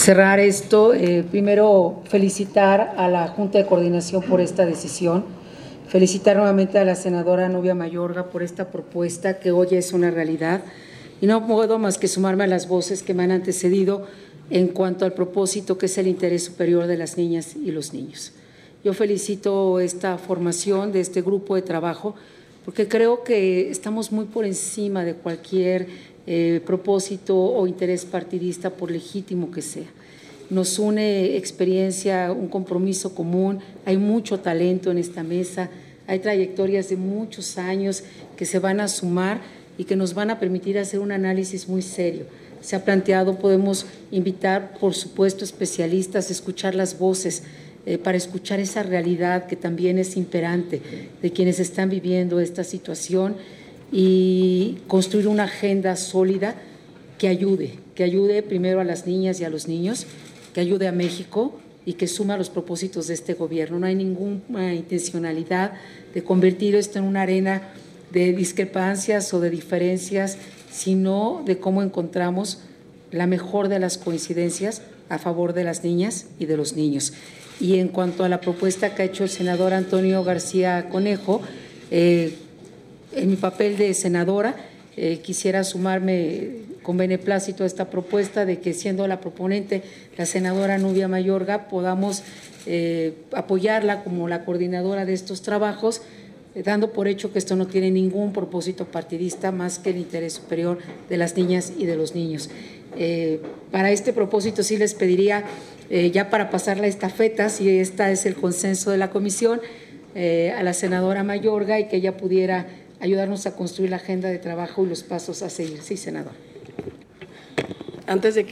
cerrar esto, primero felicitar a la Junta de Coordinación por esta decisión, felicitar nuevamente a la senadora Nubia Mayorga por esta propuesta que hoy es una realidad, y no puedo más que sumarme a las voces que me han antecedido en cuanto al propósito que es el interés superior de las niñas y los niños. Yo felicito esta formación de este grupo de trabajo porque creo que estamos muy por encima de cualquier propósito o interés partidista, por legítimo que sea. Nos une experiencia, un compromiso común, hay mucho talento en esta mesa, hay trayectorias de muchos años que se van a sumar y que nos van a permitir hacer un análisis muy serio. Se ha planteado, podemos invitar, por supuesto, especialistas, escuchar las voces, para escuchar esa realidad que también es imperante de quienes están viviendo esta situación y construir una agenda sólida que ayude primero a las niñas y a los niños, que ayude a México y que suma a los propósitos de este gobierno. No hay ninguna intencionalidad de convertir esto en una arena de discrepancias o de diferencias, sino de cómo encontramos la mejor de las coincidencias a favor de las niñas y de los niños. Y en cuanto a la propuesta que ha hecho el senador Antonio García Conejo, en mi papel de senadora, quisiera sumarme con beneplácito a esta propuesta de que, siendo la proponente la senadora Nubia Mayorga, podamos apoyarla como la coordinadora de estos trabajos, dando por hecho que esto no tiene ningún propósito partidista más que el interés superior de las niñas y de los niños. Para este propósito sí les pediría, ya para pasar la estafeta, si esta es el consenso de la comisión, a la senadora Mayorga, y que ella pudiera ayudarnos a construir la agenda de trabajo y los pasos a seguir. Sí, senador. Antes de que